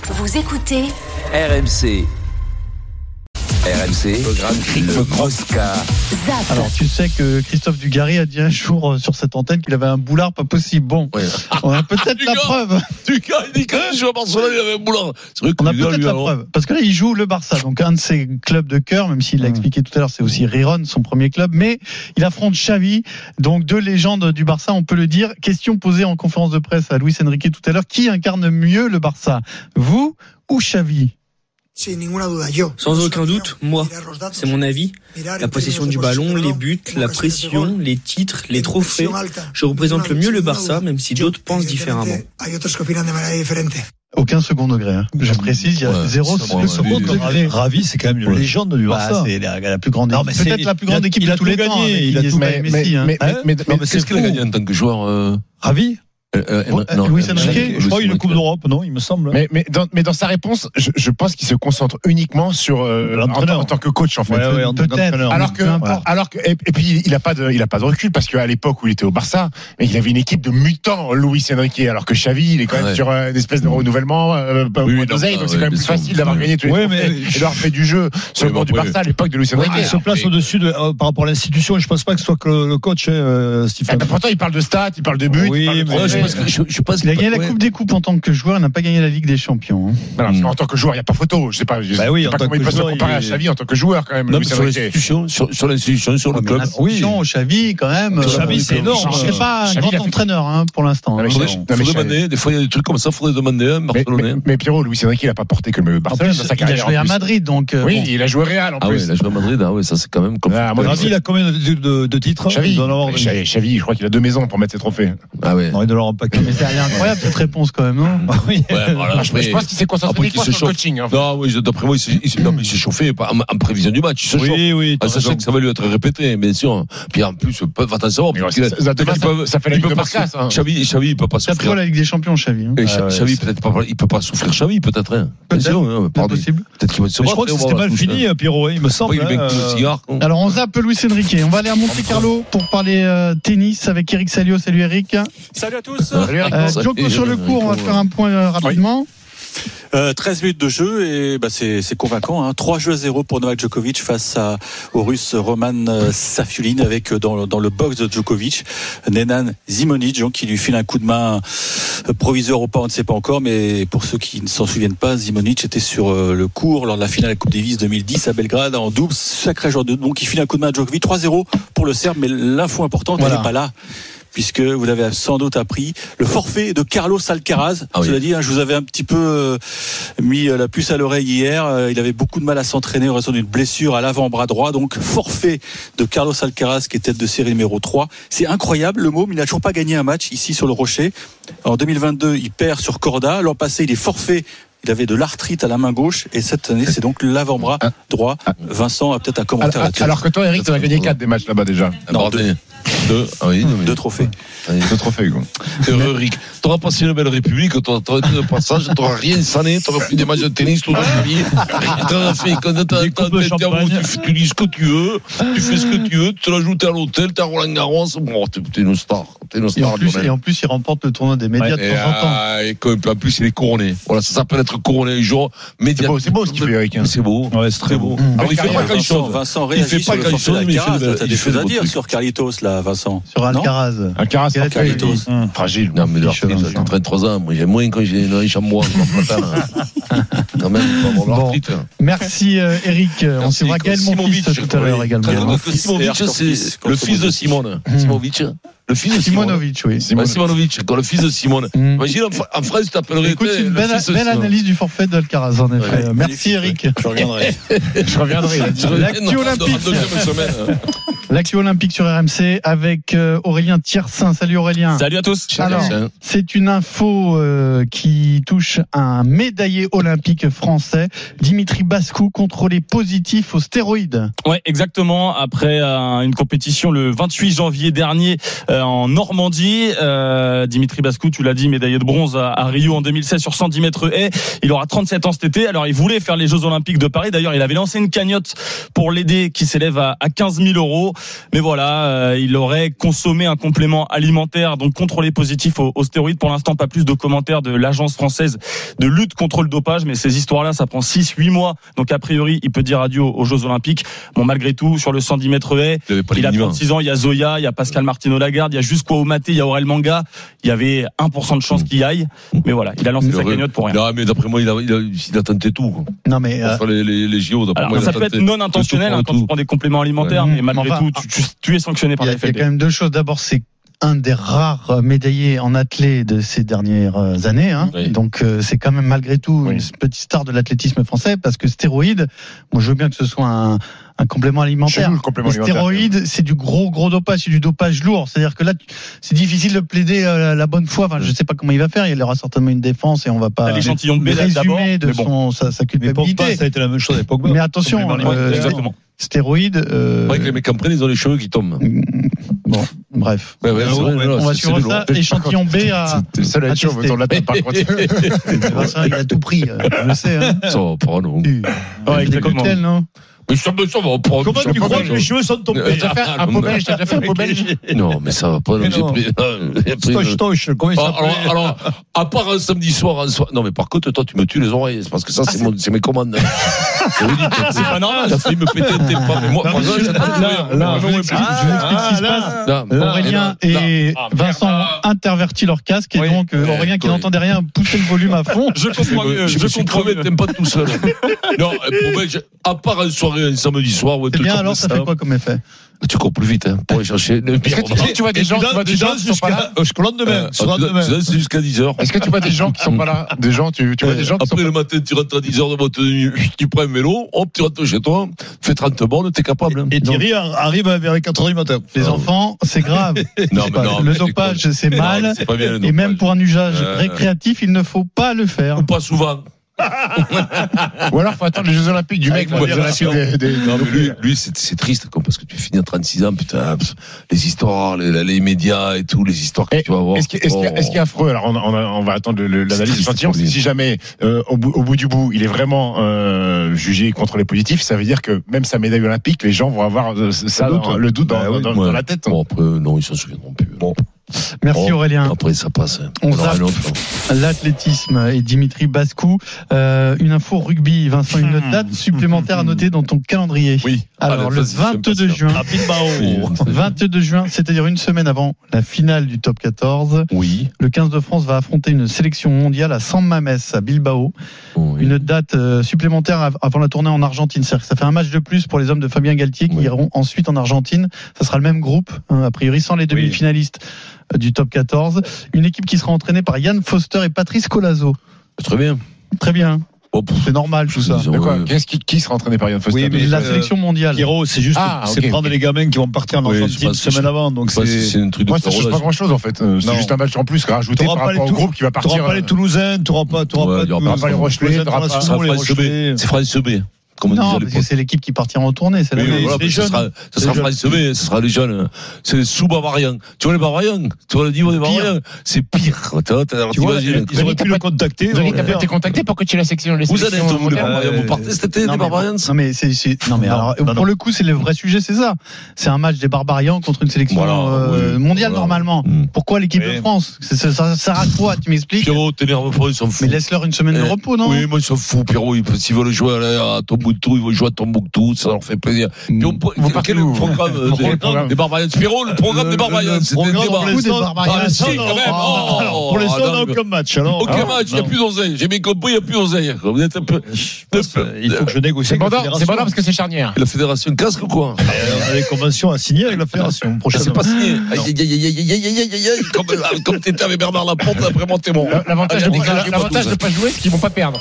Vous écoutez RMC. RMC, le Mosca. Zap. Alors, tu sais que Christophe Dugarry a dit un jour sur cette antenne qu'il avait un boulard pas possible. Bon, Ouais. on a peut-être la preuve. Dugarry dit quand il joue à Barcelone, il avait un boulard. C'est vrai On a peut-être la preuve. Parce que là, il joue le Barça, donc un de ses clubs de cœur, même s'il l'a expliqué tout à l'heure, c'est aussi Riron, son premier club. Mais il affronte Xavi, donc deux légendes du Barça, on peut le dire. Question posée en conférence de presse à Luis Enrique tout à l'heure. Qui incarne mieux le Barça, vous ou Xavi? Sans aucun doute, moi, c'est mon avis. La possession du ballon, les buts, la pression, les titres, les trophées. Je représente le mieux le Barça, même si d'autres pensent différemment. Aucun second degré. Hein. Je précise, il y a zéro second degré. Ravi, c'est quand même une légende du Barça. C'est la plus grande. Non, mais peut-être la plus grande équipe de tous les temps. Il a tout gagné. Mais qu'est-ce qu'il a gagné en tant que joueur Ravi. Luis Enrique, je crois une Coupe d'Europe, non, il me semble. Mais dans sa réponse, je pense qu'il se concentre uniquement sur en tant que coach en fait. Peut-être. Alors que et puis il a pas de recul parce qu'à l'époque où il était au Barça, mais il avait une équipe de mutants, Luis Enrique, alors que Xavi il est quand même sur une espèce de renouvellement d'oseille, donc c'est quand même plus facile d'avoir gagné tous les trophées et d'avoir fait du jeu sur le banc du Barça à l'époque de Luis Enrique. Il se place au-dessus par rapport à l'institution, et je pense pas que ce soit que le coach Stéphane. Pourtant il parle de stats, il parle de buts, je pense qu'il a gagné la Coupe des Coupes en tant que joueur, il n'a pas gagné la Ligue des Champions. En tant que joueur, il n'y a pas photo. Je sais pas. Comment il peut se comparer à Xavi en tant que joueur quand même. Non, sur l'institution, sur le club. L'institution, Xavi quand même. Xavi, c'est énorme. C'est pas un grand entraîneur pour l'instant. Des fois il y a des trucs comme ça, faudrait demander un Barcelonais. Mais Pierrot, Luis Enrique, il n'a pas porté que le Barcelone dans sa carrière. Il a joué à Madrid, donc. Oui, il a joué Real en plus. Ah oui, il a joué à Madrid. Ah oui, ça c'est quand même. Ravi, il a combien de titres? Xavi, je crois qu'il a 2 maisons pour mettre ses trophées. Ah ouais. Non, il doit leur en paquet. Mais c'est incroyable cette réponse quand même, non? Oui. Je pense qu'il s'est concentré sur le coaching. Non, oui, d'après moi, il s'est chauffé en prévision du match. Il se chauffe. Oui. Sachant que ça va lui être répété, bien sûr. Puis en plus, va-t'en savoir. Ça fait la Ligue de Barça, ça. Xavi, il peut pas souffrir. souffrir. La Ligue des Champions, Xavi. Xavi, peut-être pas, il peut pas souffrir Xavi, peut-être. Peut-être possible. Peut-être qu'il va se Je crois que c'était mal fini, Pierrot, il me semble. Alors, on zappe Luis Enrique. On va aller à Monte-Carlo pour parler tennis avec Eric Salio. Salut Eric. Salut à tous. Djoko sur le court, on va faire un point rapidement. 13 minutes de jeu et c'est convaincant. 3-0 pour Novak Djokovic face au Russe Roman Safiullin avec dans le box de Djokovic Nenan Zimonjić qui lui file un coup de main provisoire ou pas, on ne sait pas encore, mais pour ceux qui ne s'en souviennent pas, Zimonjić était sur le court lors de la finale de la Coupe Davis 2010 à Belgrade en double, sacré joueur de donc il file un coup de main à Djokovic. 3-0 pour le Serbe, mais l'info importante elle n'est pas là. Puisque vous l'avez sans doute appris, le forfait de Carlos Alcaraz. Cela dit, je vous avais un petit peu mis la puce à l'oreille hier. Il avait beaucoup de mal à s'entraîner en raison d'une blessure à l'avant-bras droit. Donc, forfait de Carlos Alcaraz, qui est tête de série numéro 3. C'est incroyable, le môme. Il n'a toujours pas gagné un match ici sur le Rocher. En 2022, il perd sur Corda. L'an passé, il est forfait. Il avait de l'arthrite à la main gauche et cette année c'est donc l'avant-bras droit. Vincent a peut-être un commentaire là-dessus. Alors que toi Eric, tu as gagné 4 des matchs là-bas déjà. Non, 2. 2 trophées. 2 trophées quoi. Eric, t'auras passé une belle république, t'auras été de passage, t'auras rien sané, t'auras fait des matchs de tennis toute ta vie. T'auras fait quand tu dis ce que tu veux, tu fais ce que tu veux, tu te l'as ajouté à l'hôtel, t'es à Roland Garros, bon, t'es une star. Et en plus, il remporte le tournoi des médias de temps en temps. Et en plus, il est couronné. Voilà, ça s'appelle être couronné un jour. C'est beau ce qu'il fait, Eric. C'est beau. Ouais, c'est très beau. Alors, il fait pas grand-chose. Vincent réagit sur le forfait d'Alcaraz. T'as des choses à dire sur Carlitos, là, Vincent. Sur Alcaraz. Alcaraz, Carlitos. Fragile. Non, mais l'arthrite, j'ai 33 ans. Moi, j'ai moins quand j'ai une riche à moi. Quand même, il faut avoir l'arthrite. Merci, Eric. On suivra Gaël Monfils tout à l'heure également. Simovic, c'est le fils de Simone. Simovic. Le fils de Simonovic, oui. Simonovic, le fils de Simone. Imagine, en France, tu t'appellerais. Écoute, une belle analyse du forfait d'Alcaraz, en effet. Merci, Eric. Je reviendrai. L'actu olympique. L'actu olympique sur RMC avec Aurélien Tiersin. Salut Aurélien. Salut à tous. Alors, c'est une info qui touche un médaillé olympique français, Dimitri Bascou, contrôlé positif aux stéroïdes. Ouais, exactement. Après une compétition le 28 janvier dernier en Normandie. Dimitri Bascou, tu l'as dit, médaillé de bronze à Rio en 2016 sur 110 mètres haies. Il aura 37 ans cet été. Alors, il voulait faire les Jeux Olympiques de Paris. D'ailleurs, il avait lancé une cagnotte pour l'aider qui s'élève à 15 000 €. Mais voilà, il aurait consommé un complément alimentaire, donc contrôlé positif aux stéroïdes. Pour l'instant, pas plus de commentaires de l'Agence française de lutte contre le dopage. Mais ces histoires-là, ça prend 6-8 mois. Donc, a priori, il peut dire adieu aux Jeux Olympiques. Bon, malgré tout, sur le 110 mètres haies, il a 36 ans, il y a Zoya, il y a Pascal Martino-Lagarde, il y a Jusqu'au Maté, il y a Aurel Manga. Il y avait 1% de chance qu'il y aille. Mais voilà, il a lancé sa cagnotte pour rien. Non, mais d'après moi, il a tenté tout, quoi. Non, mais. Les JO, d'après moi, ça peut être non intentionnel quand tu prends des compléments alimentaires, mais malgré tout, tu es sanctionné par la FFP. Il y a quand même deux choses. D'abord, c'est un des rares médaillés en athlée de ces dernières années, hein. Oui. Donc c'est quand même malgré tout une petite star de l'athlétisme français, parce que stéroïdes, moi je veux bien que ce soit un complément alimentaire. Les stéroïdes, c'est du gros dopage, c'est du dopage lourd. C'est-à-dire que là, c'est difficile de plaider la bonne foi. Enfin, je sais pas comment il va faire. Il aura certainement une défense et on va pas l'échantillon B résumer de sa culpabilité. Mais ça a été la même chose avec Pogba. Mais attention, exactement. Stéroïdes. C'est vrai que les mecs en prennent, ils ont les cheveux qui tombent. Bon, bref. Ouais, on va suivre ça. Échantillon B à. C'est le seul à être chaud autour de la table, par contre. Il a tout pris. Je le sais. Ça va pas, non. Avec des cocktails, non? Mais ça va pas. Comment tu crois que les cheveux sont tombés? Un pot belge, t'as déjà fait un pot belge? Non, mais ça va pas. J'ai pris. Stoch, comment il s'appelle? Alors, à part un samedi soir, non, mais par contre, toi, tu me tues les oreilles. C'est parce que ça, c'est mes commandes. C'est pas normal. T'as failli me péter tes pas. Mais moi, je vous explique ce qui se passe. Aurélien et Vincent interverti leur casque, et donc Aurélien qui n'entendait rien poussait le volume à fond. Je comprends mieux. Je comprends mieux. T'aimes pas tout seul. Non, pour moi, à part une soirée un samedi soir ou un truc comme ça. C'est bien, alors ça fait quoi comme effet? Tu cours plus vite, hein, pour aller chercher le pire. Est-ce que tu vois des gens qui sont pas là jusqu'au lendemain? C'est jusqu'à 10h. Est-ce que tu vois des gens qui sont pas là? Des gens, tu vois des gens qui sont après le matin, tu rentres à 10h de votre nuit, tu prends un vélo, hop, tu rentres chez toi, fais 30 bornes, t'es capable. Et Thierry arrive vers les 4h du matin. Les enfants, c'est grave. Non, le dopage, c'est mal. Et même pour un usage récréatif, il ne faut pas le faire. Ou pas souvent. Ou alors faut attendre les Jeux Olympiques du mec. Lui c'est triste parce que tu finis à 36 ans, putain, les histoires, les médias et tout, les histoires que tu vas voir. Est-ce qu'il est affreux? Alors on va attendre l'analyse d'échantillon. Si jamais au bout du bout il est vraiment jugé contrôlé positif, ça veut dire que même sa médaille olympique, les gens vont avoir le doute dans la tête. Bon, après, non, ils s'en souviendront plus. Bon. Merci Aurélien. Après ça passe. On zappe l'athlétisme et Dimitri Bascou. Une info rugby, Vincent, une date supplémentaire à noter dans ton calendrier. Oui. Alors le 22 juin. 22 juin, c'est-à-dire une semaine avant la finale du top 14. Oui. Le 15 de France va affronter une sélection mondiale à San Mamés, à Bilbao. Oui. Une date supplémentaire avant la tournée en Argentine. C'est-à-dire que ça fait un match de plus pour les hommes de Fabien Galtier qui iront ensuite en Argentine. Ça sera le même groupe, a priori, sans les demi-finalistes du top 14. Une équipe qui sera entraînée par Yann Foster et Patrice Colazo. Très bien. Très bien. C'est normal tout ça. Qui sera entraîné par Yann Foster? Oui, mais la sélection mondiale. Pierrot, c'est juste prendre les gamins qui vont partir en Argentine semaine avant. Donc c'est un truc de ça change pas grand chose en fait. C'est juste un match en plus rajouté par rapport au groupe qui va partir. Tu n'auras pas les Toulousains, tu n'auras pas les Rochelais, c'est France B. Non, parce que c'est l'équipe qui partira en tournée. C'est les jeunes. Ça sera France B, ce sera les jeunes. C'est sous-Bavariens. Tu vois les Bavariens? Tu vois le niveau des Bavariens? C'est pire. Tu vois, ils auraient pu le contacter. Denis, t'as pas été contacté pour coacher la section. Vous allez être les Bavariens. Vous partez cet été des Barbarians? Non, mais alors, pour le coup, c'est le vrai sujet, c'est ça. C'est un match des Barbarians contre une sélection mondiale normalement. Pourquoi l'équipe de France? Ça sert à quoi? Tu m'expliques? Pierrot, t'énerve pas, ils s'en foutent. Mais laisse-leur une semaine de repos, non? Oui, moi, ils s'en foutent, Pierrot. S'ils veulent jouer à Tombouctou, ils vont jouer à Tombouctou, ça leur fait plaisir. Quel est le programme des Barbarians? Pierrot, le programme des Barbarians, c'était le débat. Pour les on n'a aucun match. Aucun match, il n'y a plus d'oseille. J'ai bien compris, il n'y a plus d'oseille. Vous êtes un peu. Il faut que je négocie. C'est bon parce que c'est charnière. La fédération casque ou quoi? On a des conventions à signer avec la fédération. C'est pas signé. Comme t'étais avec Bernard Laporte, après mon témoin. L'avantage de pas jouer, c'est qu'ils vont pas perdre.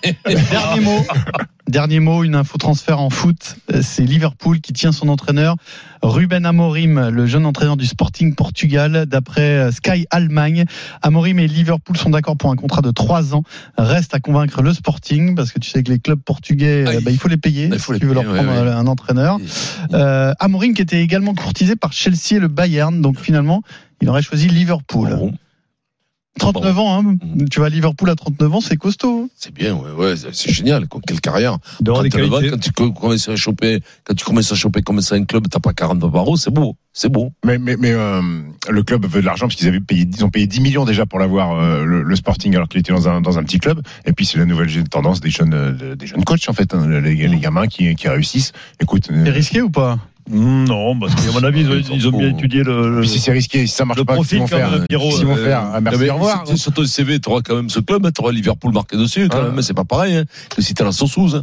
Dernier mot, une info transfert en foot, c'est Liverpool qui tient son entraîneur Ruben Amorim, le jeune entraîneur du Sporting Portugal, d'après Sky Allemagne. Amorim et Liverpool sont d'accord pour un contrat de 3 ans. Reste à convaincre le Sporting, parce que tu sais que les clubs portugais, il faut les payer si tu veux leur prendre un entraîneur. Amorim qui était également courtisé par Chelsea et le Bayern, donc finalement Il aurait choisi Liverpool. Bon. 39 ans, hein. Tu vas à Liverpool à 39 ans, c'est costaud. C'est bien, ouais, c'est génial. Quelle carrière. D'avoir des 39 ans, qualités. quand tu commences à choper comme ça un club, t'as pas 40 barreaux, c'est beau. Mais le club veut de l'argent parce ils ont payé 10 millions déjà pour l'avoir, le Sporting, alors qu'il était dans un petit club. Et puis c'est la nouvelle tendance des jeunes coachs en fait, hein, les gamins qui réussissent. Écoute, C'est risqué ou pas? Non, parce qu'à mon avis, ils ont bien étudié le. Puis si c'est risqué, si ça marche le pas, profil qu'est-ce qu'ils vont quand faire? même, Pierrot, Qu'est-ce qu'ils vont faire? Merci, au revoir. Sur ton CV, t'auras quand même ce club, t'auras Liverpool marqué dessus, quand même, c'est pas pareil, hein, que si t'as la sauce.